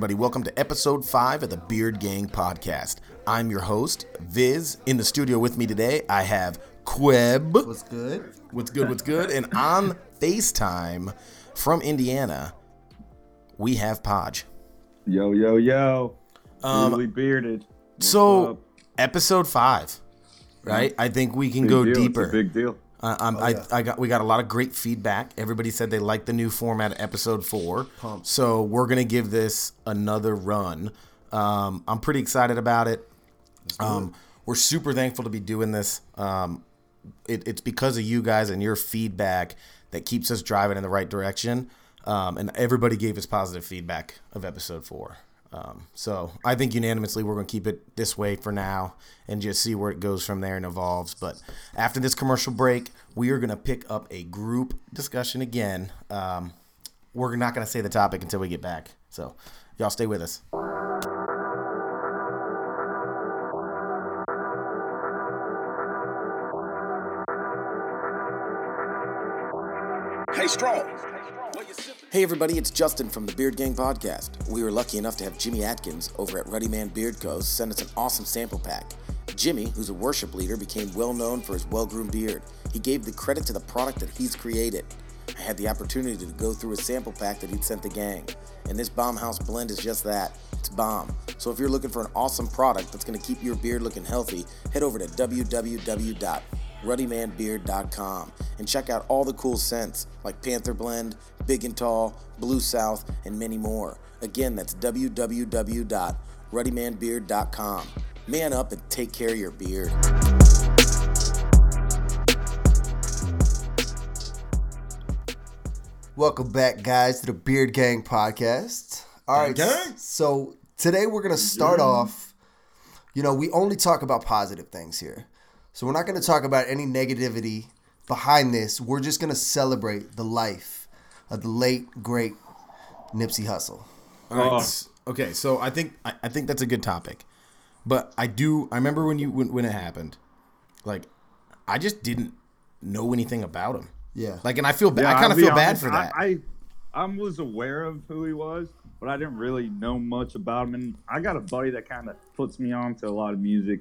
everybody. Welcome to episode 5 of the Beard Gang podcast. I'm your host, Viz. In the studio with me today, I have Queb. What's good? What's good? And on FaceTime from Indiana, we have Podge. Yo. Really bearded. So, episode 5, right? I think we can go deeper. It's a big deal. We got a lot of great feedback. Everybody said they liked the new format of episode 4. Pumped. So we're gonna give this another run. I'm pretty excited about it. We're super thankful to be doing this. It's because of you guys and your feedback that keeps us driving in the right direction. And everybody gave us positive feedback of episode 4. So I think unanimously we're going to keep it this way for now and just see where it goes from there and evolves. But after this commercial break, we are going to pick up a group discussion again. We're not going to say the topic until we get back. So y'all stay with us. Hey, Strong. Hey everybody, it's Justin from the Beard Gang podcast. We were lucky enough to have Jimmy Atkins over at Ruddy Man Beard Co. send us an awesome sample pack. Jimmy, who's a worship leader, became well known for his well-groomed beard. He gave the credit to the product that he's created. I had the opportunity to go through a sample pack that he'd sent the gang. And this Bomb House blend is just that. It's bomb. So if you're looking for an awesome product that's going to keep your beard looking healthy, head over to www.ruddymanbeard.com and check out all the cool scents like Panther Blend, Big and Tall, Blue South, and many more. Again, that's www.ruddymanbeard.com. Man up and take care of your beard. Welcome back, guys, to the Beard Gang podcast. All right, so today we're going to start off, we only talk about positive things here. So we're not going to talk about any negativity behind this. We're just going to celebrate the life of the late, great Nipsey Hussle. All right. Okay, so I think that's a good topic. But I remember when it happened, like, I just didn't know anything about him. Yeah. Like, and I feel bad. I kind of feel bad for that. I was aware of who he was, but I didn't really know much about him. And I got a buddy that kind of puts me on to a lot of music,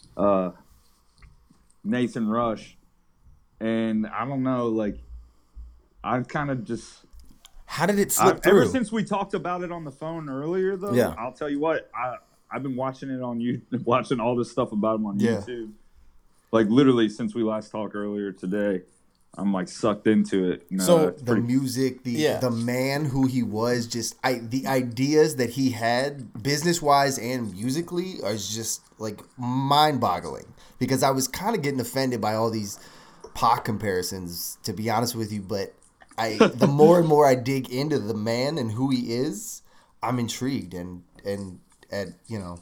Nathan Rush. And I don't know, like, I've kind of just... How did it slip through? Ever since we talked about it on the phone earlier, though, yeah. I'll tell you what, I've been watching it on YouTube, watching all this stuff about him on YouTube. Like, literally, since we last talked earlier today, I'm, like, sucked into it. So, the music, the man who he was, the ideas that he had, business-wise and musically, is just, like, mind-boggling. Because I was kind of getting offended by all these Pac comparisons, to be honest with you, but the more and more I dig into the man and who he is, I'm intrigued and saddened.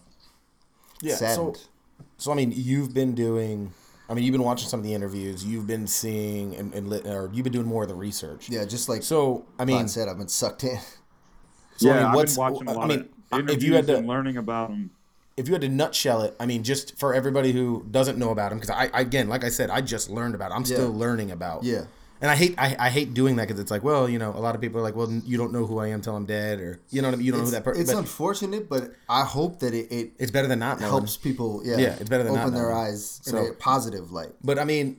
So I mean, you've been watching some of the interviews, you've been seeing or you've been doing more of the research. Yeah, just like I said, I've been sucked in. So, I've been watching a lot of interviews and learning about him. If you had to nutshell it, I mean, just for everybody who doesn't know about him, because like I said, I just learned about it. I'm still learning about. Yeah. And I hate doing that because it's like, well, a lot of people are like, well, you don't know who I am till I'm dead, or you know what I mean? You don't know who that person. It's unfortunate, but I hope that it's better than not knowing. Helps people. Yeah, it's better than open not their knowing. eyes in a positive light. But I mean,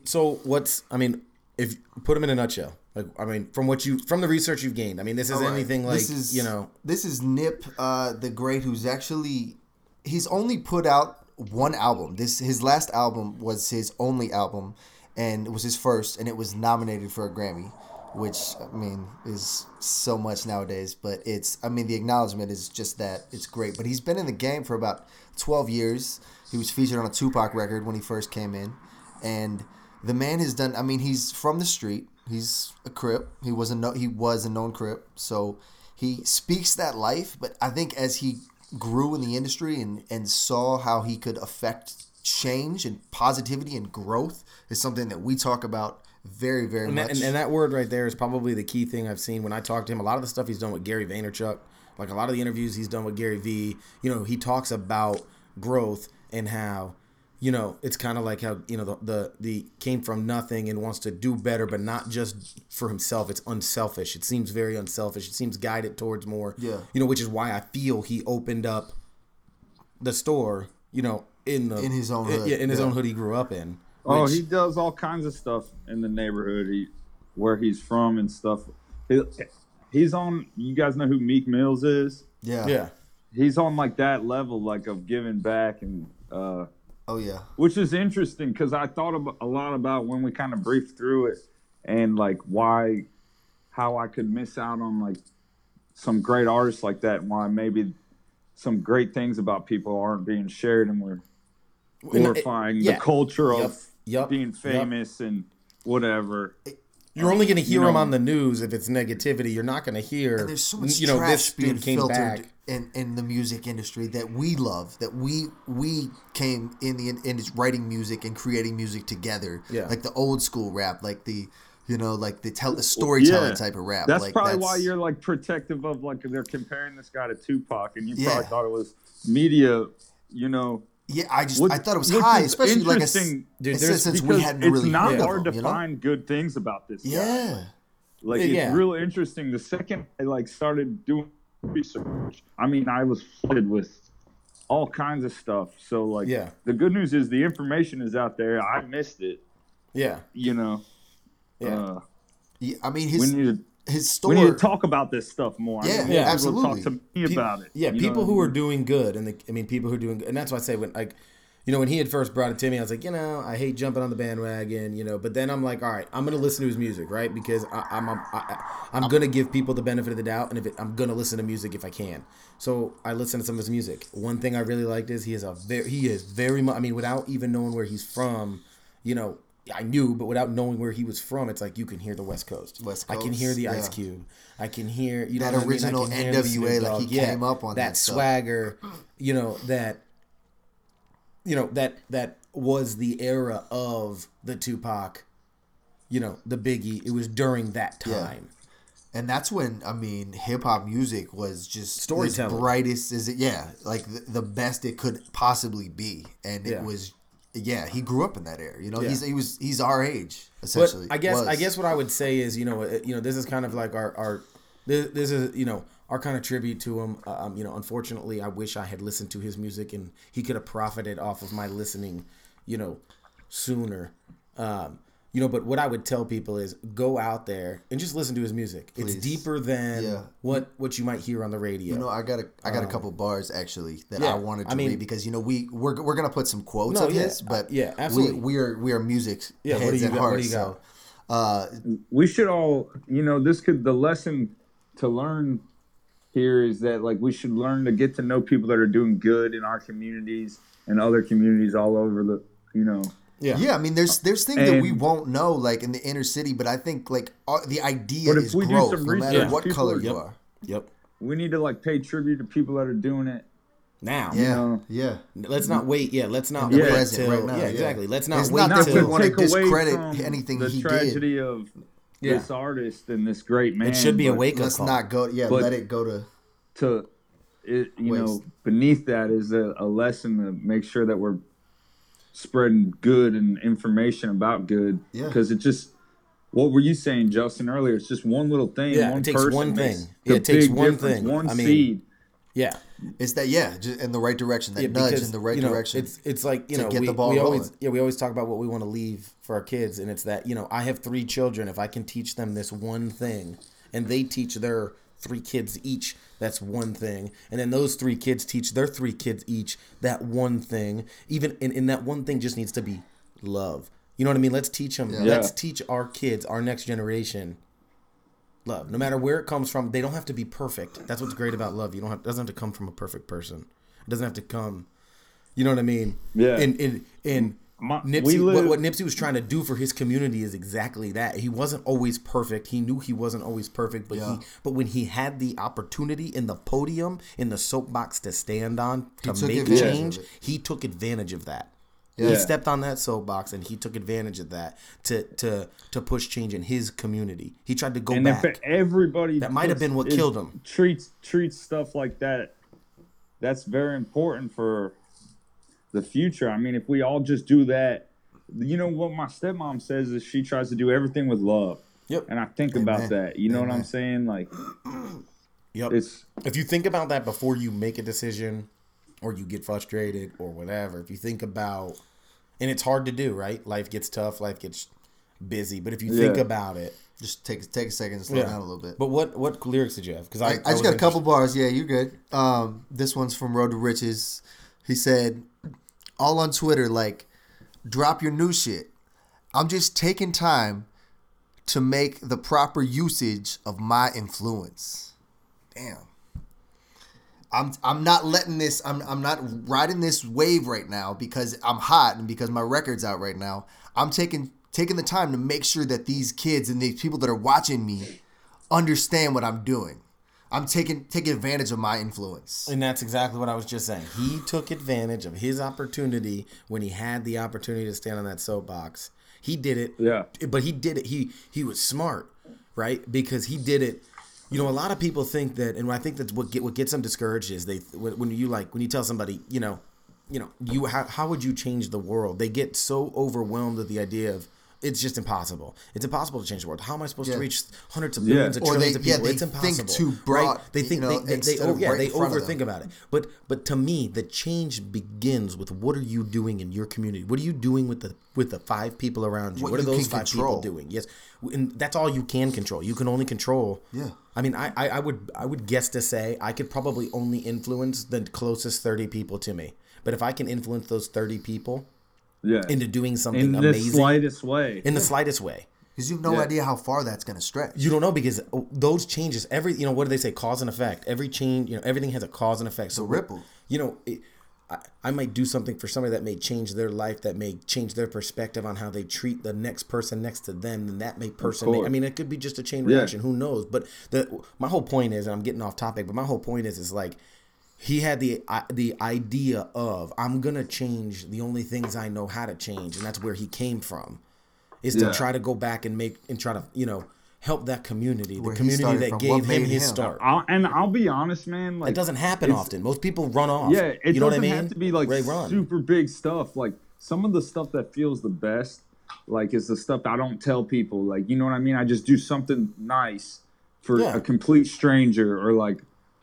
if put him in a nutshell, like from the research you've gained, I mean, this is anything like this is Nip, the Great, who's actually he's only put out one album. His last album was his only album. And it was his first, and it was nominated for a Grammy, which, I mean, is so much nowadays. But the acknowledgement is just that. It's great. But he's been in the game for about 12 years. He was featured on a Tupac record when he first came in. And the man has done, he's from the street. He's a Crip. He was a known Crip. So he speaks that life. But I think as he grew in the industry and saw how he could affect change and positivity and growth is something that we talk about very, very much. And that word right there is probably the key thing I've seen when I talk to him. A lot of the stuff he's done with Gary Vaynerchuk, like a lot of the interviews he's done with Gary V, he talks about growth and how you know, it's kind of like how, you know, the came from nothing and wants to do better, but not just for himself. It's unselfish. It seems very unselfish. It seems guided towards more, Yeah. you know, which is why I feel he opened up the store, you know, in his own hood. in his own hood he grew up in. Oh, which- he does all kinds of stuff in the neighborhood where he's from and stuff. He's on. You guys know who Meek Mills is? yeah. He's on like that level, like of giving back and. Oh yeah. Which is interesting because I thought a lot about when we kind of briefed through it and like how I could miss out on like some great artists like that and why maybe some great things about people aren't being shared and we're glorifying the culture of being famous and whatever. You're only going to hear him on the news if it's negativity. You're not going to hear, And there's so much you know, trash this being dude came filtered back. in the music industry that we love, that we came in writing music and creating music together. Yeah. Like the old school rap, like the, you know, like the storytelling type of rap. That's like, probably why you're like protective of like they're comparing this guy to Tupac and you probably thought it was media, you know. Yeah, I thought it was high, especially like Dude, since we hadn't really not heard hard of him, to you know? find good things about this guy. Yeah. Like it's real interesting. The second I like started doing research, I mean, I was flooded with all kinds of stuff. So like, the good news is the information is out there. I missed it. Yeah. You know. Yeah. I mean, his store. We need to talk about this stuff more. Yeah, I mean, absolutely. Talk to me about it. Yeah, people who are doing good, people who are doing good, and that's why I say when like, you know, when he had first brought it to me, I was like, you know, I hate jumping on the bandwagon, you know, but then I'm like, all right, I'm gonna listen to his music, right? Because I'm gonna give people the benefit of the doubt, and I'm gonna listen to music if I can. So I listen to some of his music. One thing I really liked is he is very much. I mean, without even knowing where he's from, you know. I knew, but without knowing where he was from, it's like you can hear the West Coast. I can hear the Ice Cube. I can hear that original NWA, like he came up on that swagger. You know that was the era of the Tupac. You know, the Biggie. It was during that time. Yeah. And that's when, I mean, hip hop music was just storytelling, as brightest as like the best it could possibly be, and it was. Yeah, he grew up in that era. You know, he's our age essentially. But I guess what I would say is, you know, this is kind of like this is, you know, our kind of tribute to him. You know, unfortunately, I wish I had listened to his music and he could have profited off of my listening, you know, sooner. You know, but what I would tell people is go out there and just listen to his music. Please. It's deeper than what you might hear on the radio. You know, I got a couple bars actually that I wanted to read because, you know, we're gonna put some quotes of his, but absolutely. we are music heads what do you at got? heart. What do you got? We should all, you know, the lesson to learn here is that like we should learn to get to know people that are doing good in our communities and other communities all over the, you know. Yeah. I mean, there's things that we won't know, like in the inner city, but I think like the idea is growth, no matter what color you are. Yep. We need to like pay tribute to people that are doing it now. Yeah. Let's not wait. Yeah. Let's not wait till right now. Yeah, exactly. Let's not it's wait not till that we want to discredit anything the he tragedy did. of this artist and this great man. It should be a wake up Let's call. not go. Yeah, let it go to it. You know, beneath that is a lesson to make sure that we're spreading good and information about good. Yeah. Because it just, what were you saying, Justin, earlier? It's just one little thing. Yeah, one it takes person one thing. makes It takes one difference. thing. One I mean, seed. Yeah. It's that just in the right direction. That nudge in the right direction. It's like, you know, get the ball we rolling. always talk about what we want to leave for our kids, and it's that, you know, I have 3 children. If I can teach them this one thing, and they teach their 3 kids each, that's one thing, and then those 3 kids teach their 3 kids each that one thing. Even in that one thing just needs to be love. You know what I mean? Let's teach them. Yeah. Let's teach our kids, our next generation, love. No matter where it comes from, they don't have to be perfect. That's what's great about love. It doesn't have to come from a perfect person. It doesn't have to come. You know what I mean? Yeah. Nipsey, what Nipsey was trying to do for his community is exactly that. He wasn't always perfect. He knew he wasn't always perfect, but when he had the opportunity in the podium, in the soapbox to stand on to make change, he took advantage of that. Yeah. He stepped on that soapbox and he took advantage of that to push change in his community. He tried to go back. If everybody that might have been what killed him. Treats stuff like that. That's very important for the future. I mean, if we all just do that, you know what my stepmom says is she tries to do everything with love. Yep. And I think about that. You know what I'm saying? Like, yep. If you think about that before you make a decision or you get frustrated or whatever, if you think about, and it's hard to do, right? Life gets tough, life gets busy. But if you think about it, just take a second and slow down a little bit. But what lyrics did you have? Because I just got a couple bars. Yeah, you're good. This one's from Road to Riches. He said, all on Twitter, like, drop your new shit. I'm just taking time to make the proper usage of my influence. Damn. I'm not letting this. I'm not riding this wave right now because I'm hot and because my record's out right now. I'm taking the time to make sure that these kids and these people that are watching me understand what I'm doing. I'm taking advantage of my influence. And that's exactly what I was just saying. He took advantage of his opportunity when he had the opportunity to stand on that soapbox. He did it. Yeah. But he did it. He was smart, right? Because he did it. You know, a lot of people think that, and I think that's what gets them discouraged is when you tell somebody, how would you change the world? They get so overwhelmed with the idea of it's just impossible. It's impossible to change the world. How am I supposed to reach hundreds of millions of trillions of people? It's impossible. Think too broad. Right? They think they overthink about it. But to me, the change begins with what are you doing in your community? What are you doing with the 5 people around you? What are those 5 people doing? Yes, and that's all you can control. You can only control. Yeah. I mean, I would guess to say I could probably only influence the closest 30 people to me. But if I can influence those 30 people. Yeah. Into doing something amazing. In the slightest way. In the slightest way. Because you have no idea how far that's going to stretch. You don't know because those changes, what do they say? Cause and effect. Every change, everything has a cause and effect. So ripple. I might do something for somebody that may change their life, that may change their perspective on how they treat the next person next to them, and that may it could be just a chain reaction. Who knows? But my whole point is, and I'm getting off topic, but my whole point is like, he had the idea of, I'm going to change the only things I know how to change. And that's where he came from, is to try to go back and try to, help that community, the community that gave him his start. I'll be honest, man. Like, it doesn't happen often. Most people run off. Yeah, it doesn't have to be like super big stuff. Like some of the stuff that feels the best, like is the stuff I don't tell people. Like, you know what I mean? I just do something nice for a complete stranger or like,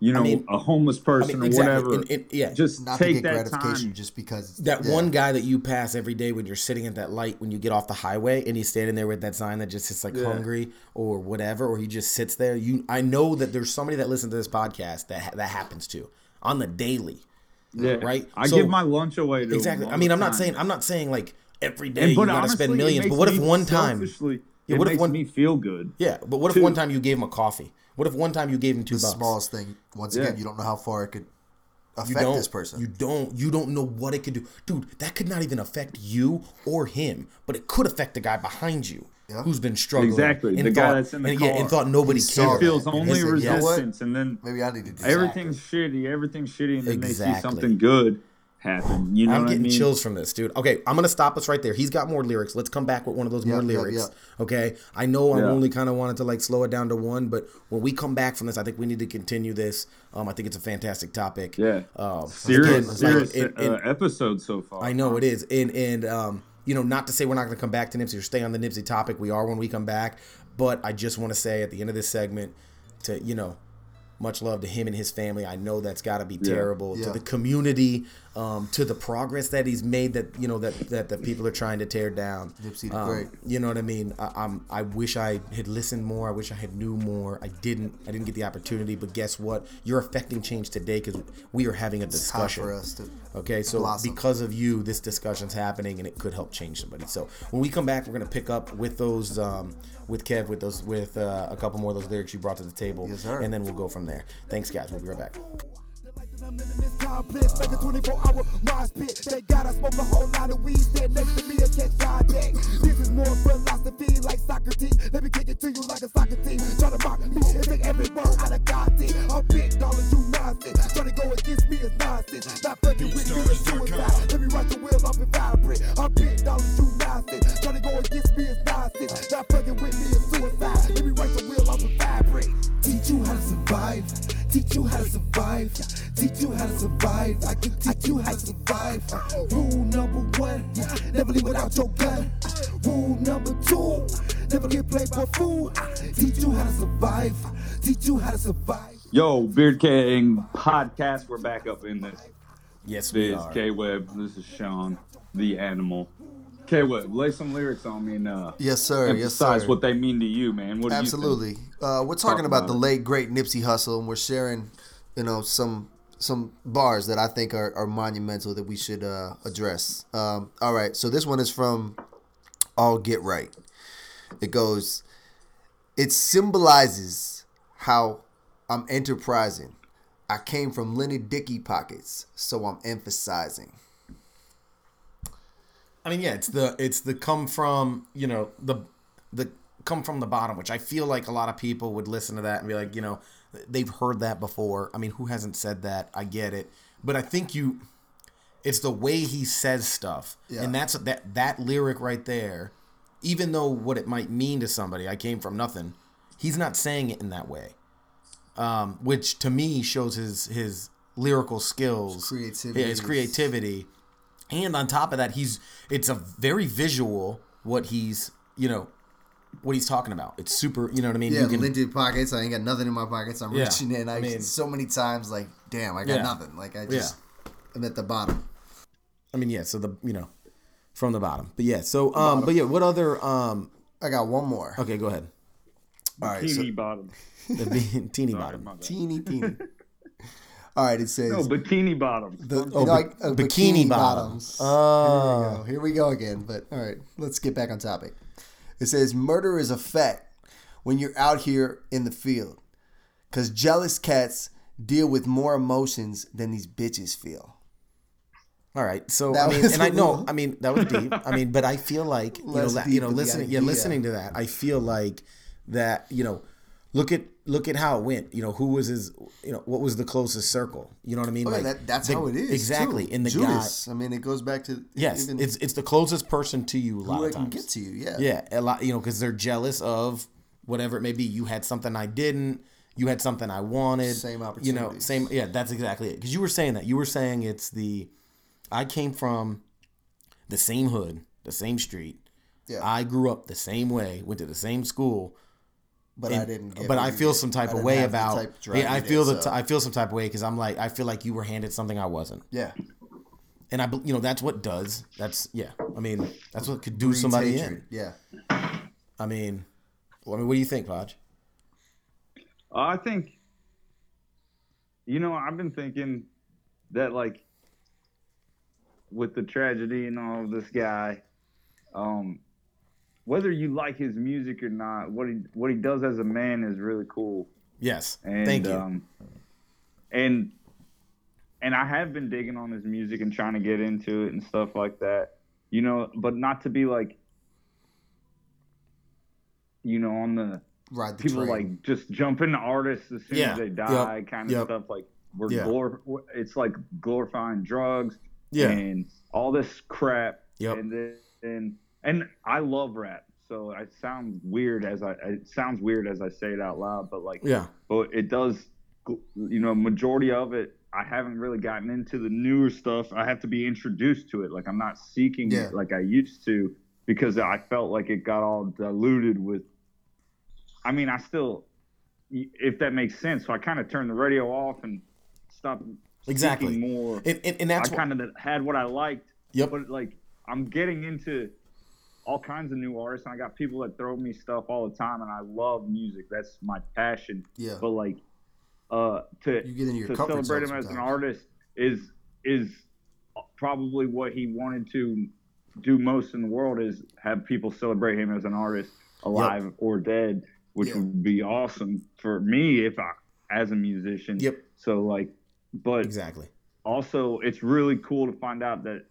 a homeless person or whatever. Just not take to get that gratification time. Just because one guy that you pass every day when you're sitting at that light when you get off the highway and he's standing there with that sign that just says like hungry or whatever, or he just sits there. I know that there's somebody that listens to this podcast that happens to on the daily. Yeah, right. I give my lunch away to exactly. I mean, I'm not saying like every day you got to spend millions, but what if one time? It makes me feel good. Yeah, but what if one time you gave him a coffee? What if one time you gave him $2? The smallest thing. Once again, you don't know how far it could affect this person. You don't know what it could do. Dude, that could not even affect you or him, but it could affect the guy behind you who's been struggling. Exactly. The guy that's in the car. And thought nobody cared. He feels only resistance, and then maybe I need to do everything's shitty, and then they see something good happen. You know I'm getting what I mean? chills from this, dude. Okay, I'm gonna stop us right there. He's got more lyrics. Let's come back with one of those more lyrics. Okay, I know I only kind of wanted to like slow it down to one, but when we come back from this, I think we need to continue this. I think it's a fantastic topic. Yeah, serious episode so far. I know it is, and not to say we're not gonna come back to Nipsey or stay on the Nipsey topic. We are when we come back, but I just want to say at the end of this segment to much love to him and his family. I know that's got to be terrible to the community, to the progress that he's made that the people are trying to tear down. Nipsey the great. You know what I mean? I wish I had listened more. I wish I had knew more. I didn't get the opportunity. But guess what? You're affecting change today because we are having a discussion. It's time for us to so blossom. Because of you, this discussion's happening and it could help change somebody. So when we come back, we're gonna pick up with those. With Kev, with a couple more of those lyrics you brought to the table, and then we'll go from there. Thanks, guys. We'll be right back. I'm living this complex, like a 24-hour mosh pit. Thank God I smoke a whole lot of weed. Stand next to me and catch Friday. This is more philosophy like Socrates. Let me kick it to you like a soccer team. Try to mock me and take every word out of God's. I'm big dollars, you nonsense. Try to go against me is nonsense. Not fucking with me is suicide. Let me write your wheels off and vibrate. I'm big dollars, you nonsense. Try to go against me is nonsense. Not fucking with me is suicide. Let me write your wheels off and vibrate. Teach you how to survive. Teach you how to survive. Teach you how to survive. I can teach you how to survive. Rule Definitely without your gun. Rule number 2, never get played for a fool. Teach you how to survive. Teach you how to survive. Yo, Beard King podcast. We're back up in this. Yes, we Biz are. K-Web. This is Sean, the animal. K-Web, lay some lyrics on me and Yes, sir. emphasize Yes, sir. what they mean to you, man. What do Absolutely. you think? We're talking about about the it. late great Nipsey Hussle, and we're sharing, some bars that I think are monumental that we should address. All right, so this one is from All Get Right. It goes, it symbolizes how I'm enterprising. I came from Lenny Dickey pockets, so I'm emphasizing. I mean, yeah, it's the come from, the come from the bottom, which I feel like a lot of people would listen to that and be like, they've heard that before. I mean, who hasn't said that? I get it. But I think it's the way he says stuff. Yeah. And that's that lyric right there, even though what it might mean to somebody, I came from nothing, he's not saying it in that way. Which to me shows his lyrical skills, his creativity. And on top of that, it's a very visual what he's talking about. It's super, you know what I mean? Yeah, you Lindy pockets. I ain't got nothing in my pockets. I'm Yeah, reaching in. I mean- So many times, like, damn, I got Yeah. nothing. Like, I'm at the bottom. I mean, yeah, so from the bottom. But yeah, so but yeah, what other I got one more. okay, go ahead. All right, so Teeny bottom. The teeny Sorry, bottom. my bad. teeny. All right, it says No, bikini bottom. Bikini bottoms. Oh. Here we go again. But all right, let's get back on topic. It says murder is a fact when you're out here in the field, cause jealous cats deal with more emotions than these bitches feel. All right, so That I mean, was and I a know, little- I mean, that was deep. I mean, but I feel like Less deep, but the idea. listening to that, I feel like that, look at how it went. Who was his, what was the closest circle? You know what I mean? Oh, yeah, like that's how it is. exactly. Too. And the Judas. I mean, it goes back to guy, yes, even it's the closest person to you a lot who of I can times. get to you. Yeah. Yeah, a lot, because they're jealous of whatever it may be. You had something I didn't. You had something I wanted. Same opportunities. Same. Yeah, that's exactly it. Because you were saying that. You were saying I came from the same hood, the same street. Yeah. I grew up the same way, went to the same school. But I didn't get But what I you feel did. some type I of didn't way have the about. type of drive Yeah, I you feel did, so- I feel some type of way because I feel like you were handed something I wasn't. Yeah. And that's what does. That's yeah. I mean, that's what could do Breeds somebody hatred. in. Yeah. I mean, what do you think, Podge? I think, I've been thinking that, like, with the tragedy and all of this guy, whether you like his music or not, what he does as a man is really cool. Yes. And, Thank you. And I have been digging on his music and trying to get into it and stuff like that, but not to be like, on the Ride the people train. like just jump into artists as soon Yeah. as they die, Yep. kind of Yep. stuff. Like Yeah. it's like glorifying drugs Yeah. and all this crap. Yep. And I love rap, so it sounds weird as I say it out loud, but like, Yeah. but it does, majority of it, I haven't really gotten into the newer stuff. I have to be introduced to it. Like, I'm not seeking Yeah. it like I used to, because I felt like it got all diluted with, I mean, I still, if that makes sense. So I kind of turned the radio off and stopped Exactly. seeking more. And that's I kind of had what I liked. Yep. But like, I'm getting into all kinds of new artists, and I got people that throw me stuff all the time, and I love music. That's my passion. Yeah. But like, You get into your to comfort celebrate him zone as an sometimes. artist is probably what he wanted to do most in the world, is have people celebrate him as an artist, alive or dead, which Yeah. would be awesome for me as a musician. Yep. So like, but exactly. also it's really cool to find out that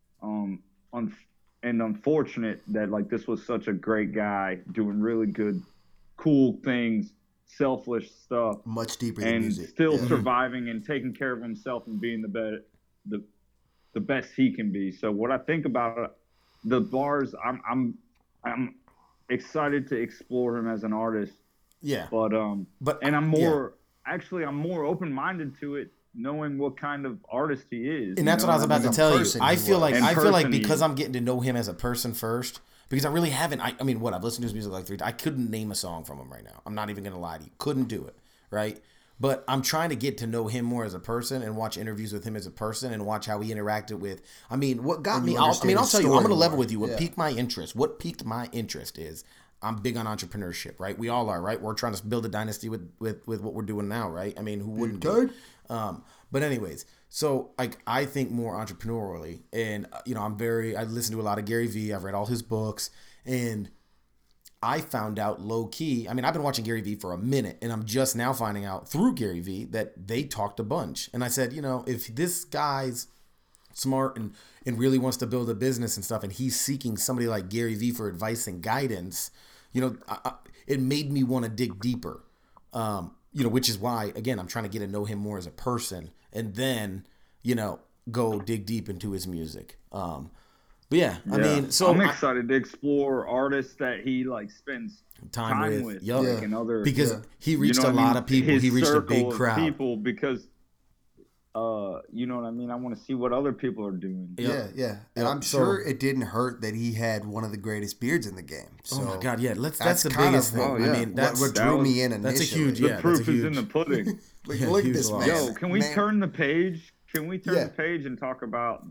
and unfortunate that like this was such a great guy doing really good, cool things, selfless stuff, Much deeper than and music. still Yeah. surviving and taking care of himself and being the best he can be. So what I think about the bars, I'm excited to explore him as an artist, Yeah. but But and I'm more open-minded to it knowing what kind of artist he is. And that's you what I know was about to In tell you. person I he feel was. like In I feel like person he because is. I'm getting to know him as a person first, because I really haven't. I mean, what I've listened to his music like 3 times. I couldn't name a song from him right now. I'm not even gonna lie to you. Couldn't do it. Right. But I'm trying to get to know him more as a person and watch interviews with him as a person and watch how he interacted with. I mean, what got And me? you I'll understand his tell you. I'm story gonna level more. with you. What Yeah. piqued my interest? What piqued my interest is I'm big on entrepreneurship. Right. We all are. Right. We're trying to build a dynasty with what we're doing now. Right. I mean, who wouldn't do it? But anyways, so like I think more entrepreneurially, and I listen to a lot of Gary Vee. I've read all his books, and I found out low key. I mean, I've been watching Gary Vee for a minute, and I'm just now finding out through Gary Vee that they talked a bunch. And I said, if this guy's smart and really wants to build a business and stuff, and he's seeking somebody like Gary Vee for advice and guidance, it made me want to dig deeper. Which is why, again, I'm trying to get to know him more as a person, and then, go dig deep into his music. But yeah, I mean, so I'm excited to explore artists that he like spends time with. Yup. like, and other, because he reached you know a what I lot mean? of people. His He reached a circle big of crowd. people because, you know what I mean. I want to see what other people are doing. Yeah, yeah. And I'm sure it didn't hurt that he had one of the greatest beards in the game. So Oh my God, yeah. That's the kind biggest of thing. what- I yeah. mean, that's what drew me in that's a initially. huge. The Yeah, proof that's a is huge. in the pudding. Like, Yeah, look at huge this loss. man. Yo, can we Man. turn the page? Can we turn Yeah. the page and talk about,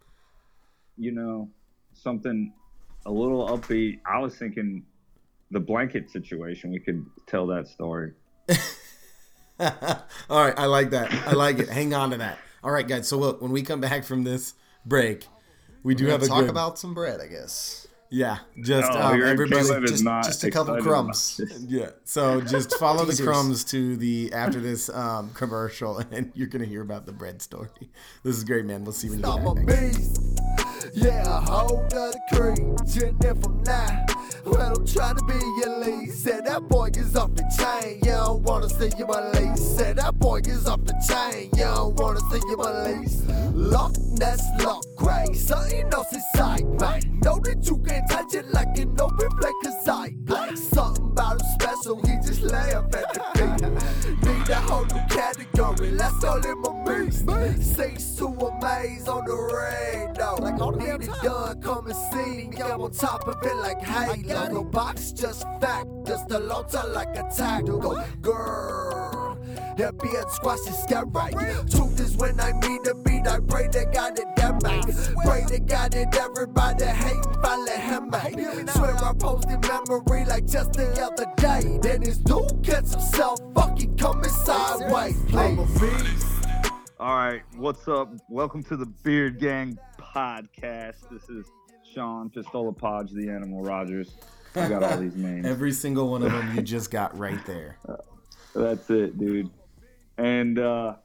something a little upbeat? I was thinking the blanket situation. We could tell that story. All right, I like that. I like it. Hang on to that. All right, guys. So look, when we come back from this break, we do We're have gonna a talk good. about some bread, I guess. Yeah, just You're everybody. Caleb is not just a couple excited crumbs. about this. Yeah. So just follow the Teasers. crumbs to the after this commercial, and you're gonna hear about the bread story. This is great, man. We'll see you when you I'm get a back. beast. Yeah, a whole nother creed. 10 years from now. Well, I'm trying to be your lead. Said that boy is off the chain. You don't wanna see you release. Said that boy is off the chain. You don't wanna see you release. Lock, that's lock, gray. Something else inside, man. Know that you can't touch it like an open play, cause I play. Something about him special, he just laugh at the beat. Need a whole new category, let's go live my beast. Six to a maze on the radar. Like all the it done, come and see me. I'm on top of it like Halo. No box, just fact. Just a long time like a tag. Go, girl. That beard squash is scary. Truth is when I mean the beat, I pray to God that that make. Pray to God that everybody hating, finally him make. Swear I posted memory like just the other day. Then this dude gets himself fucking coming sideways. I'm a beast. All right, what's up? Welcome to the Beard Gang podcast. This is Sean Pistola Podge, the Animal Rogers. I got all these names. Every single one of them you just got right there. That's it, dude. And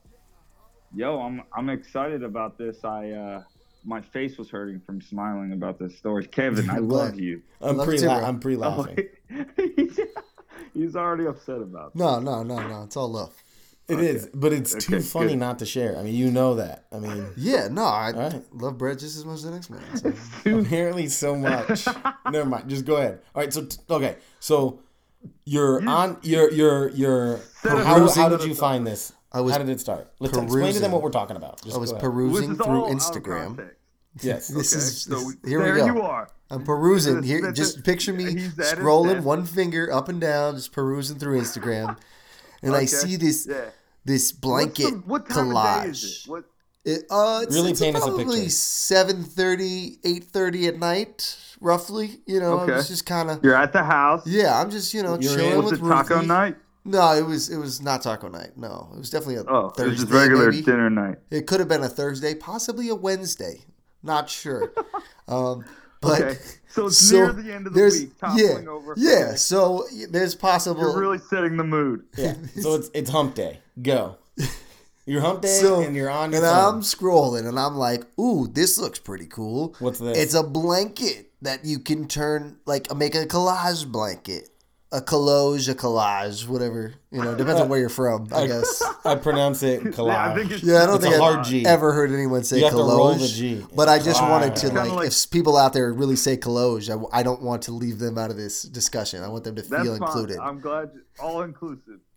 I'm excited about this. My face was hurting from smiling about this story. Kevin, I love you. I'm Love pre to, bro. I'm pre laughing. He's already upset about it. No. It's all love. It is, but it's too Okay, funny good. not to share. I mean, you know that. I mean, Yeah, no, I right. love bread just as much as the next man. So. apparently so much. Never mind. Just go ahead. All right. So okay. So you're on. You're. How did you find this? I was How did it start? Let's explain to perusing. them what we're talking about. Just I was go ahead. perusing This is through all out of Instagram. context. Yes. This Okay, is so here there we go. you are. I'm perusing This- here. this- Just picture me he's at his scrolling desk. one finger up and down, just perusing through Instagram, and I Okay, see this yeah. this blanket What time collage. of day is it? What? It's, Really it's paint us a probably picture. 7:30, 8:30 at night, roughly. You know, Okay. I was just kind of You're at the house. yeah. I'm just You're chilling in- Was with it taco Ruthie. night? No, it was not taco night. No, it was definitely a Oh, it Thursday. was just regular maybe. dinner night. It could have been a Thursday, possibly a Wednesday. Not sure. But Okay, so it's near the end of the there's- week, toppling over. Yeah, Okay. so there's possible. You're really setting the mood. Yeah. So it's hump day. Go. You're hump day So, and you're on your and phone. I'm scrolling and I'm like, ooh, this looks pretty cool. What's this? It's a blanket that you can turn, make a collage blanket. A collage, whatever. Depends on where you're from, I guess. I pronounce it collage. Yeah, I think it's, Yeah, I don't It's think a I've hard G. ever heard anyone say You have to collage. roll the G. But I just Collage. wanted to, Kinda like- if people out there really say collage, I don't want to leave them out of this discussion. I want them to that's feel fine. included. I'm glad. All inclusive.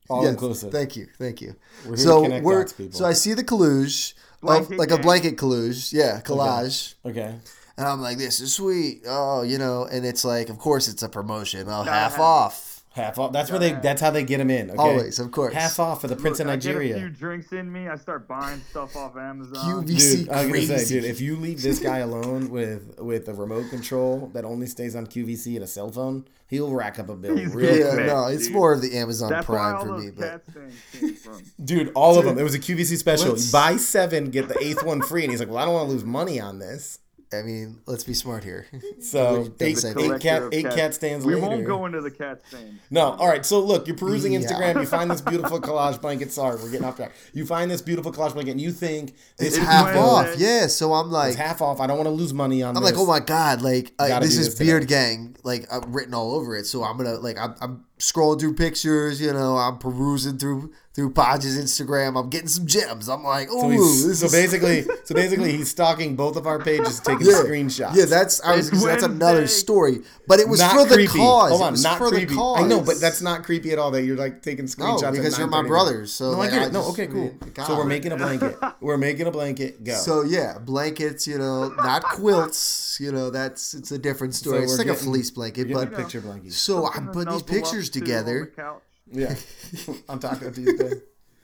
All Yes, inclusive. Thank you. We're here to So connect dots, people. so I see the collage Blanket of like a gang. blanket collage, collage. Okay. And I'm like, this is sweet. Oh, and it's like, of course, it's a promotion. Oh, half have off. Half off. That's where that's how they get them in. Okay? Always, of course. Half off for the Prince of I get a few Nigeria. drinks in me. I start buying stuff off Amazon. QVC Dude, I was gonna say, crazy. dude, if you leave this guy alone with a remote control that only stays on QVC and a cell phone, he'll rack up a bill He's real Yeah, quick. no, it's dude. more of the Amazon That's why Prime all for those me. But cat stains came from. Dude, all of them. It was a QVC special. let's- Buy 7, get the 8th one free. And he's like, well, I don't want to lose money on this. I mean, let's be smart here. So The eight collector cat stands We later. won't go into the cat stains. No, all right. So look, you're perusing Yeah. Instagram. You find this beautiful collage blanket. Sorry, we're getting off track. You find this beautiful collage blanket, and you think It's this half Wednesday. off. Yeah, so I'm like, is half off. I don't want to lose money on I'm this. like, oh my god, like Gotta this do is this Beard today. Gang, like written all over it. So I'm gonna like I'm scrolling through pictures, I'm perusing through Podge's Instagram. I'm getting some gems. I'm like, So, ooh, he's, this so is basically, he's stalking both of our pages, taking yeah, screenshots. Yeah, that's another Wednesday. story. But it was Not for the creepy. cause. Hold It on, was not for creepy. the cause. I know, but that's not creepy at all. That you're like taking screenshots. no, at because you're my 9:30. brothers. So No, like, I get it. No, just- okay, cool. God. So we're making a blanket. We're making a blanket. Go. So yeah, blankets, not quilts. It's a different story. So it's we're like a getting- fleece blanket, we're but getting a picture blanket. so I Something put to these snuggle up pictures to on together. the couch. Yeah, I'm talking to you today.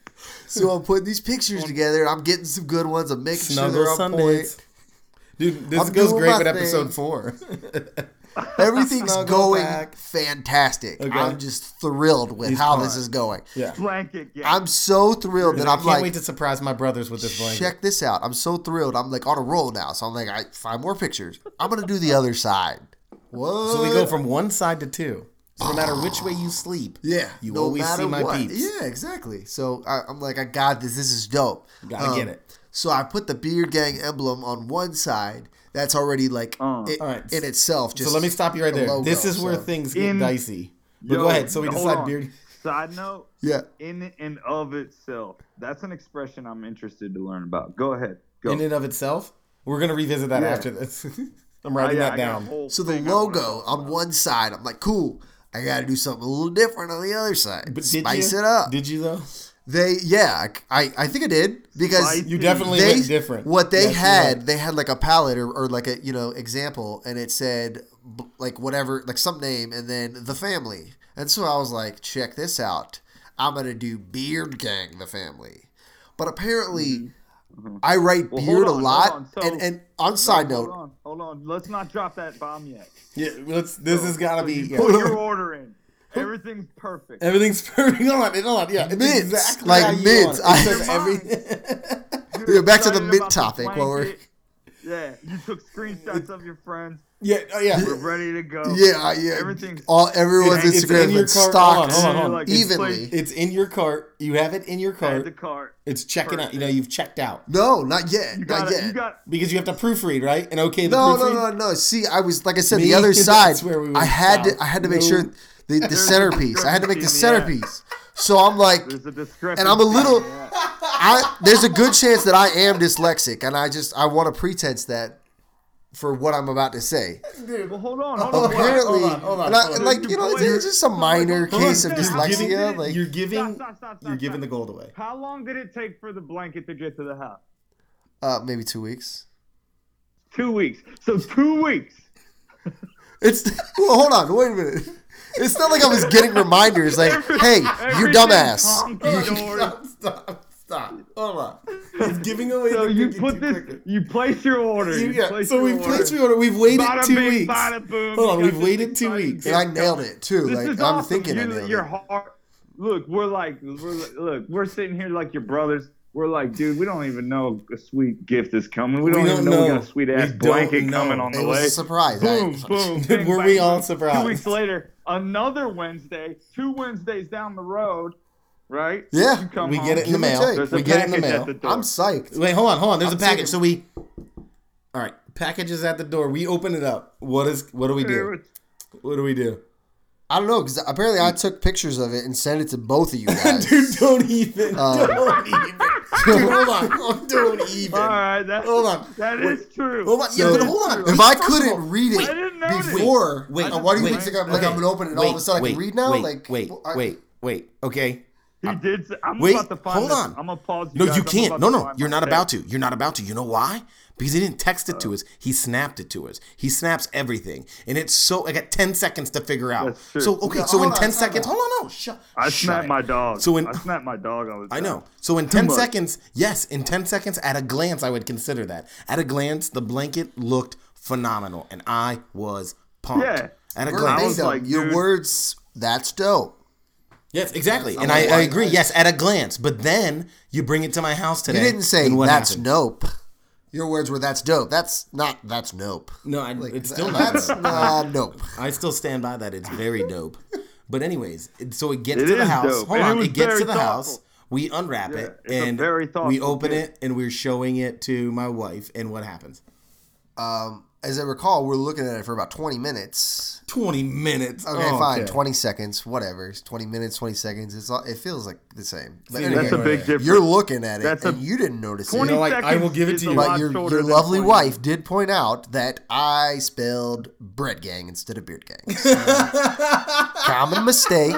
So I'm putting these pictures together. I'm getting some good ones. I'm making sure Snuggle they're on Sundays. point. Dude, this I'm goes doing great my with thing. episode 4. Everything's Snuggle going back. fantastic. Okay. I'm just thrilled with He's how fine. this is going. Yeah. Blanket gang. I'm so thrilled that I I'm can't like, wait to surprise my brothers with this blanket. check this out. I'm so thrilled. I'm like on a roll now. So I'm like, I find more pictures. I'm gonna do the other side. What? So we go from one side to 2. So no matter which way you sleep, Yeah, you no always matter see my what. peeps. Yeah, exactly. So I'm like, I got this. This is dope. Gotta get it. So I put the Beard Gang emblem on one side. That's already like All right. in itself. Just So let me stop you right the there. logo, This is where so- things get In- dicey. But Yo, go ahead. So we hold decide on. beard. Side note, Yeah. in and of itself. That's an expression I'm interested to learn about. Go ahead. Go. In and of itself, we're gonna revisit that Yeah. after this. I'm writing that I got a down. whole So the thing I wanna logo talk on about. one side, I'm like, cool. I got to do something a little different on the other side. But did Spice you? it up. Did you though? I think I did because Spicy. You definitely they went different. what they Yes, you're had right. they had like a palette or like a example, and it said like whatever, like some name, and then the family. And so I was like, check this out. I'm gonna do Beard Gang the family. But apparently I write Well, beard hold on, a lot. hold on. So- and on side note, Hold on. Let's not drop that bomb yet. Yeah, this has got to be. You Yeah. put your order in. Everything's perfect. Everything's perfect. Hold on. Yeah, it's Mints, exactly like how you mints. want it. It I- says every. You're Yeah, back to the excited mint about topic while we're- blanket. Yeah, you took screenshots of your friends. Yeah, oh, yeah. We're ready to go. yeah, Everything's everyone's It's Instagram in your has cart. been stocked Hold on. Like, evenly. It's in your cart. You have it in your at the cart. cart. It's checking out. You know, you've checked out No, not yet. You Not got yet. You got. because you have to proofread, right? And okay, the No, proofread. no. See, I was like I said, Me, the other side. that's where we went I had south. to make No. sure the centerpiece. I had to make the centerpiece. So I'm like, There's a discrepancy. and I'm a little. Yeah. There's a good chance that I am dyslexic, and I want to pretense that for what I'm about to say. Well, hold on. Hold on. Apparently, hold on. and I- like it's just a minor Hold on. case of Hold on. dyslexia. Like You're giving. Stop. You're giving the gold away. How long did it take for the blanket to get to the house? maybe 2 weeks. 2 weeks. So 2 weeks. It's well, hold on, wait a minute. It's not like I was getting reminders like, "Hey, you Everything dumbass." hunky-dory. Stop. Hold on. He's giving away. So the you cookie put too this. quickly. You place your order. So we placed the order. We've waited Bada 2 bing, weeks. bada boom. Hold on, You got we've this waited 2 exciting weeks. And I gift nailed coming. it too. This Like is I'm awesome. thinking I You, nailed your it. heart. Look, we're sitting here like your brothers. We're like, dude, we don't even know a sweet gift is coming. We don't even know we got a sweet ass We don't blanket know. coming on the It was way. a surprise. Boom, boom. bing, Were bang, we all boom. surprised? 2 weeks later, another Wednesday, 2 Wednesdays down the road, right? Yeah. You come We home. get it in the Give or mail. take. There's We a get it in the package mail. at the door. I'm psyched. Wait, hold on. There's I'm a package. taking- So we. All right, package is at the door. We open it up. What do we do? What do we do? I don't know because apparently I took pictures of it and sent it to both of you guys. Dude, don't even. Don't even. Dude, hold on. Don't even. All right, Hold on. That is true. Hold on. So, Yeah, but hold on. if I First of all- couldn't read I didn't it notice. before, Wait, why do you wait, think I'm like I'm gonna open it and all of a sudden I can read now? Wait, Like wait. Okay. He did. I'm Wait, about to find hold this. on. I'm gonna pause. You No, guys. you I'm can't. about No, to no, find you're my not about text. to. You're not about to. You know why? Because he didn't text it to us. He snapped it to us. He snaps everything, and it's so. I got 10 seconds to figure out. That's true. So okay, No, so in hold on, 10 time seconds, out. hold on, no, shut. I shut snapped it. my dog. So in I snapped my dog. I know. So in 10 seconds, yes, in 10 seconds, at a glance, I would consider that. At a glance, the blanket looked phenomenal, and I was pumped. Yeah. At a I was glance. like, your dude. words, that's dope. Yes, exactly. That's And not I why agree. I- Yes, at a glance. But then you bring it to my house today. You didn't say and what that's happened? dope. Your words were that's dope. That's not that's nope. No, it's still not. That's dope. nope. I still stand by that. It's very dope. But anyways, so it gets It to the is house. dope. Hold And it on, was it gets very to the thoughtful. house. We unwrap Yeah, it it's a and very we thoughtful open gift. it and we're showing it to my wife. And what happens? As I recall, we're looking at it for about 20 minutes. 20 minutes. Okay, Oh, fine. 20 seconds, whatever. It's 20 minutes, 20 seconds. It feels like the same. But See, anyway, That's a big difference. you're looking at it That's a- and you didn't notice 20 it. know, like, I will seconds give it is to a you. lot But shorter your than lovely 20 wife did point out that I spelled bread gang instead of beard gang. So, common mistake.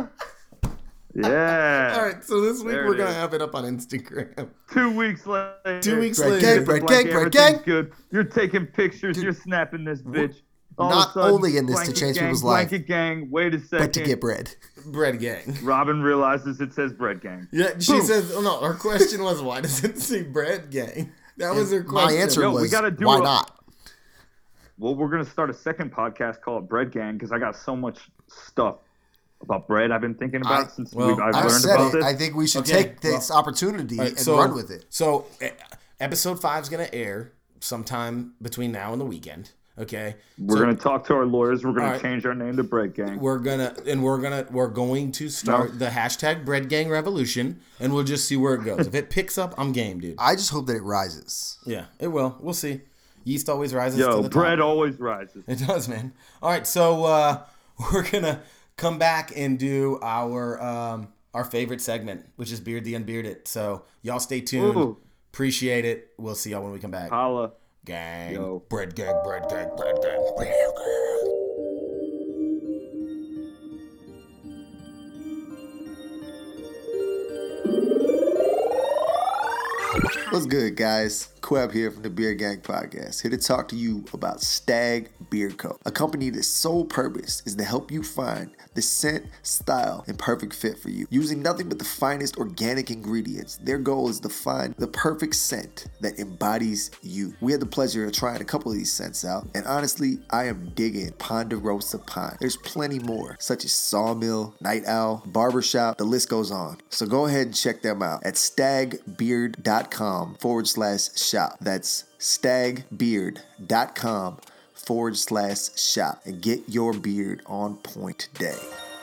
Yeah. All right, so this week There we're it going to is. have it up on Instagram. 2 weeks later. 2 weeks Bread later. gang, The bread blanket, gang, bread everything's gang. Good. You're taking pictures. You're snapping this bitch. All of a Not sudden, only in this to blanket change gang, people's life, Blanket gang. Wait a second. but to get bread. Bread gang. Robin realizes it says bread gang. Yeah, she Boom. says, oh, no, her question was, why does it say bread gang? That was her My question. answer Yo, we was, gotta do why a- not? Well, we're gonna start a second podcast called Bread Gang because I got so much stuff about bread I've been thinking about since I've I've learned said about it. this. I think we should Okay, take this opportunity All right, and run with it. So, episode 5 is going to air sometime between now and the weekend. Okay, We're so gonna talk to our lawyers. We're gonna All right. change our name to Bread Gang. we're going to start the hashtag Bread Gang Revolution, and we'll just see where it goes. If it picks up, I'm game, dude. I just hope that it rises. Yeah, it will. We'll see. Yeast always rises to Yo, the bread top. always rises. It does, man. All right, so we're gonna come back and do our favorite segment, which is Beard the Unbearded. So y'all stay tuned. Ooh. Appreciate it. We'll see y'all when we come back. Holla. Gang. Yo. Bread gang, bread gang, bread gang, bread gang. What's good, guys? Queb here from the Beard Gang Podcast, here to talk to you about Stag Beard Co., a company that's sole purpose is to help you find the scent, style, and perfect fit for you. Using nothing but the finest organic ingredients, their goal is to find the perfect scent that embodies you. We had the pleasure of trying a couple of these scents out, and honestly, I am digging Ponderosa Pine. There's plenty more, such as Sawmill, Night Owl, Barbershop, the list goes on. So go ahead and check them out at stagbeard.com/shop. That's stagbeard.com/shop and get your beard on point today.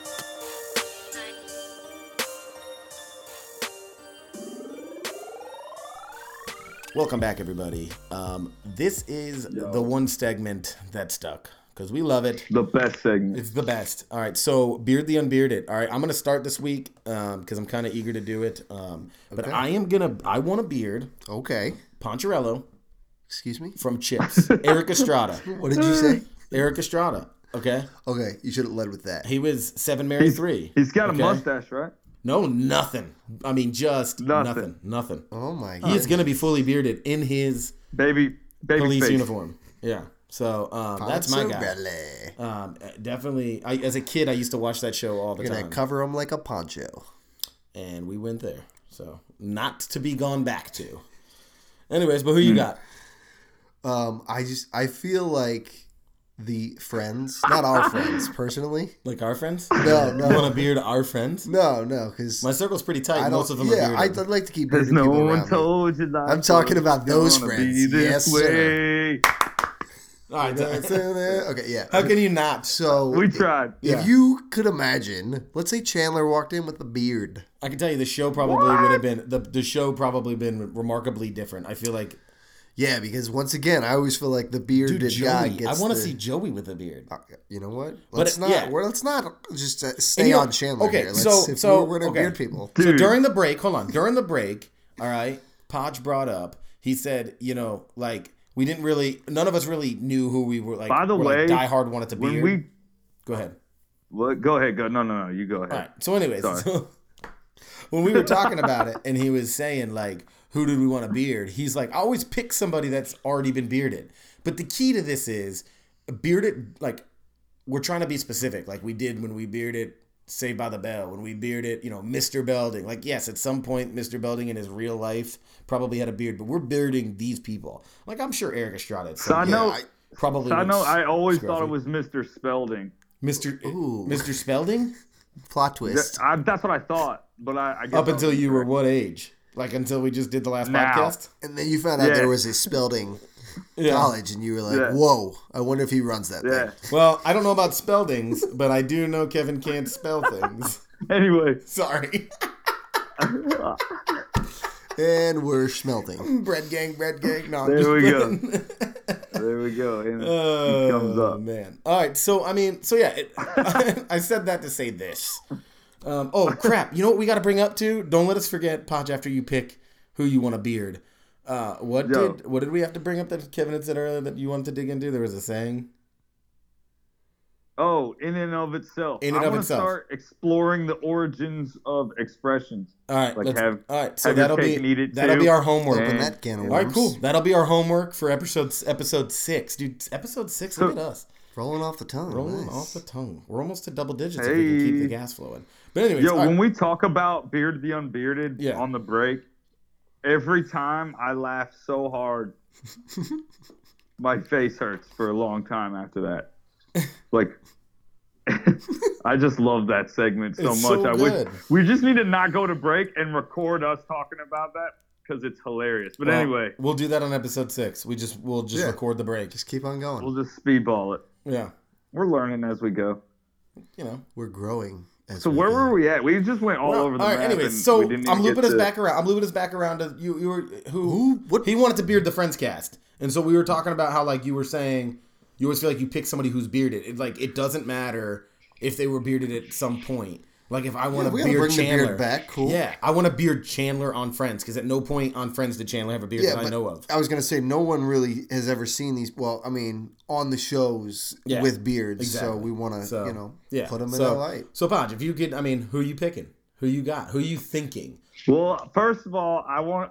Welcome back, everybody. This is the one segment that stuck because we love it. The best segment. It's the best. All right, so Beard the Unbearded. All right, I'm gonna start this week because I'm kind of eager to do it. But I want a beard. Okay. Poncherello Excuse me? from Chips. Eric Estrada. What did you say? Eric Estrada. Okay, Okay, you should have led with that. he was 7 Mary 3. He's got okay? a mustache, right? No, nothing. I mean, just Nothing. nothing. Oh my god. He is gonna be fully bearded in his Baby police face. uniform. Yeah. So that's my guy. Poncherello. Definitely. As a kid, I used to watch that show all the You're gonna time, cover him like a poncho. and we went there. So not to be gone back to. Anyways, but who you got? I feel like the friends, not our friends personally. Like our friends? No, You want no, to beard our friends? no, because My circle's pretty tight. I don't. Most of them Yeah, are I'd bearded. like to keep Because bearded no people one around me. told you life I'm talking was about those gonna friends. be this Yes, way. All right. Okay, yeah. How can you not? So We tried. Yeah. if you could imagine, let's say Chandler walked in with a beard. I can tell you the show probably would have been the show probably been remarkably different. I feel like Yeah, because once again, I always feel like the bearded dude, guy Joey. gets. I want to the- see Joey with a beard. You know what? But Let's not. yeah. Let's not just stay And you know- on Chandler okay, here. Let's, so- if so- we're gonna okay. beard people. So Dude. during the break, hold on. During the break, all right, Podge brought up. He said, like we didn't really, none of us really knew who we were. Like, By the were, way, Die Hard wanted to When beard. we Go ahead. what? Go ahead. Go. No. You go ahead. All right. So, anyways, Sorry. when we were talking about it, and he was saying like, who did we want to beard? He's like, I always pick somebody that's already been bearded. But the key to this is bearded. Like, we're trying to be specific, like we did when we bearded Saved by the Bell, when we bearded, Mr. Belding. Like, yes, at some point, Mr. Belding in his real life probably had a beard, but we're bearding these people. Like, I'm sure Eric Estrada at some point probably. I always thought it was Mr. Spelding. Mr. Spelding? Plot twist. That's what I thought, but I guess Up until you were what age? Like, until we just did the last podcast? And then you found out there was a Spelding college, and you were like, whoa, I wonder if he runs that thing. Well, I don't know about Speldings, but I do know Kevin can't spell things. Anyway. Sorry. And we're smelting. Bread gang. No, there we go. There we go. And he comes up. Man. All right. So, I said that to say this. Oh, crap. You know what we got to bring up, too? Don't let us forget, Podge, after you pick who you want to beard. What did we have to bring up that Kevin had said earlier that you wanted to dig into? There was a saying. Oh, in and of itself. I want to start exploring the origins of expressions. All right. All right. So that'll be our homework. Open that can of worms. All right, cool. That'll be our homework for episode 6. Dude, episode 6, look at us. Rolling off the tongue. We're almost to double digits if we can keep the gas flowing. But anyways. When we talk about Beard the Unbearded on the break, every time I laugh so hard, my face hurts for a long time after that. Like, I just love that segment so much. So good. We just need to not go to break and record us talking about that because it's hilarious. But anyway, we'll do that on episode 6. We'll just record the break. Just keep on going. We'll just speedball it. Yeah, we're learning as we go. We're growing. So where were we at? We just went all over the map. Anyways, so I'm looping us back around. I'm looping us back around to you. You were what? He wanted to beard the Friends cast, and so we were talking about how like you were saying. You always feel like you pick somebody who's bearded. It doesn't matter if they were bearded at some point. Like if I want to beard Chandler, the beard back, cool. Yeah, I want to beard Chandler on Friends because at no point on Friends did Chandler have a beard that I know of. I was gonna say no one really has ever seen these. Well, I mean, on the shows with beards, exactly. So we want to, put them in the light. So, Podge, if you could, who are you picking? Who you got? Who are you thinking? Well, first of all,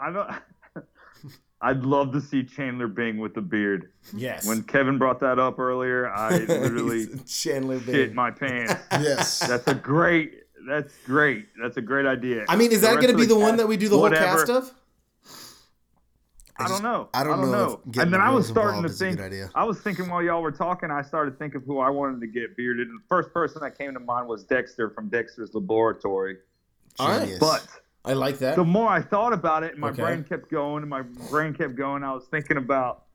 I'd love to see Chandler Bing with the beard. Yes. When Kevin brought that up earlier, I literally Chandler Bing. shit my pants. Yes. That's great. That's a great idea. Is that going to be the one that we do the whole cast of? I don't know. I don't know. And then I was starting to think. I was thinking while y'all were talking, I started to think of who I wanted to get bearded. And the first person that came to mind was Dexter from Dexter's Laboratory. All right. But I like that. The more I thought about it, and my brain kept going, I was thinking about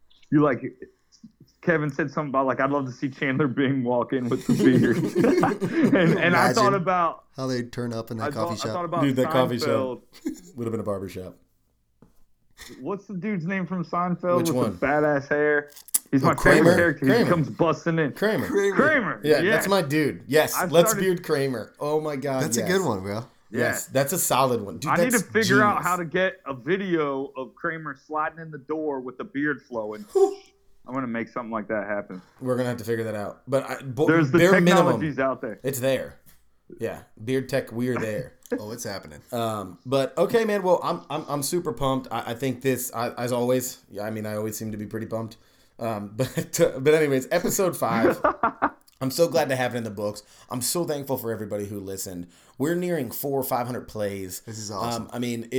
Kevin said something about I'd love to see Chandler Bing walk in with the beard, and I thought about how they'd turn up in that coffee shop. I thought about that Seinfeld. Coffee shop would have been a barber shop. What's the dude's name from Seinfeld Which with one? the badass hair? He's my favorite character. Kramer. He comes busting in. Kramer. Yeah, that's my dude. Yes, let's beard Kramer. Oh my God, that's a good one, bro. Yes, that's a solid one. Dude, I need to figure out how to get a video of Kramer sliding in the door with the beard flowing. I'm going to make something like that happen. We're going to have to figure that out. But there's the technologies out there. It's there. Yeah, beard tech, we're there. Oh, it's happening. But okay, man. Well, I'm super pumped. I think this, as always. I always seem to be pretty pumped. But anyways, episode 5. I'm so glad to have it in the books. I'm so thankful for everybody who listened. We're nearing 400 or 500 plays. This is awesome.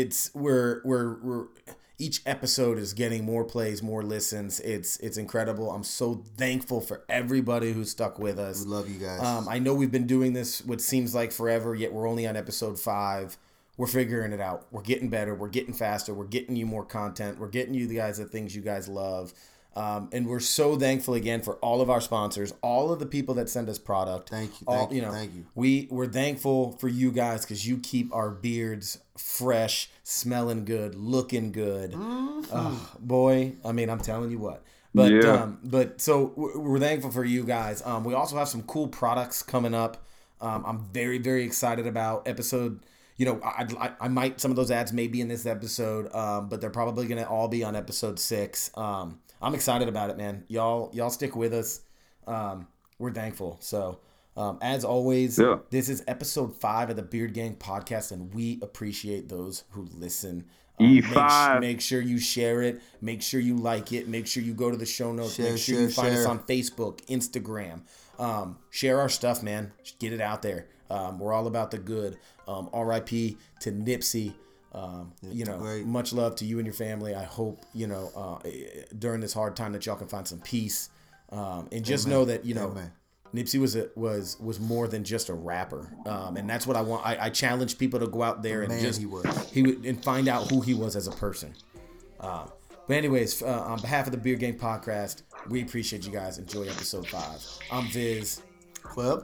We're each episode is getting more plays, more listens. It's incredible. I'm so thankful for everybody who stuck with us. We love you guys. I know we've been doing this what seems like forever, yet we're only on episode 5. We're figuring it out. We're getting better. We're getting faster. We're getting you more content. We're getting you guys the things you guys love. And we're so thankful again for all of our sponsors, all of the people that send us product. Thank you. Thank you. We're thankful for you guys because you keep our beards fresh, smelling good, looking good. Mm-hmm. Oh, boy, I'm telling you what. But so we're thankful for you guys. We also have some cool products coming up. I'm very, very excited about episode. I might, some of those ads may be in this episode, but they're probably going to all be on episode 6. I'm excited about it, man. Y'all stick with us. We're thankful. So, As always, Yeah. this is episode 5 of the Beard Gang podcast, and we appreciate those who listen. E5. Make sure you share it. Make sure you like it. Make sure you go to the show notes. Make sure you find us on Facebook, Instagram. Share our stuff, man. Get it out there. We're all about the good. R.I.P. to Nipsey. Great. Much love to you and your family. I hope, during this hard time that y'all can find some peace. And just know that, Amen. Nipsey was more than just a rapper, and that's what I want. I challenge people to go out there and and find out who he was as a person. But anyways, on behalf of the Beard Gang podcast, we appreciate you guys. Enjoy episode 5. I'm Viz. Club.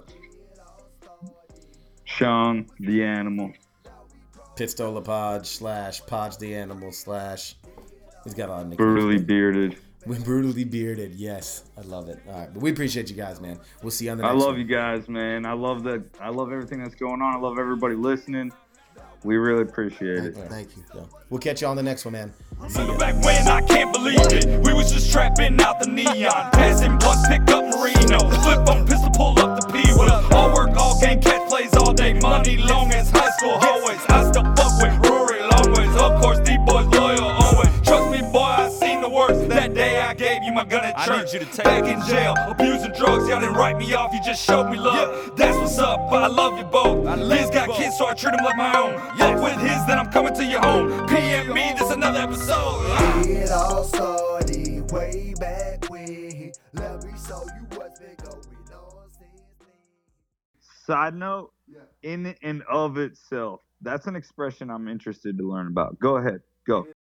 Sean the Animal. Pistola Podge / Podge the Animal / he's got a lot of nicknames. Brutally bearded. We're brutally bearded. Yes, I love it. All right, but we appreciate you guys, man. We'll see you on the next one. I love you guys, man. I love everything that's going on. I love everybody listening. We really appreciate it. Thank you. So, we'll catch you on the next one, man. See ya. Back when I can't believe it, we was just trapping out the neon, passing blunts, pick up Marino, flip on pistol, pull up the P with us. All work, all game, catch plays all day, money long as high school hallways. I still fuck with Rory long ways, of course, these boys loyal always. Trust me, boy, I seen the worst. That day I gave you my gun at church. I need you to take back in jail, abusing drugs. Y'all didn't write me off, you just showed me love. That's what's up, I love you both. Liz got kids, so I treat them like my own. Fuck with his, then I'm coming to your home. PM me, this another episode. It all started way back when. Let me show you what's been going on since then. Side note, in and of itself, that's an expression I'm interested to learn about. Go ahead. Go.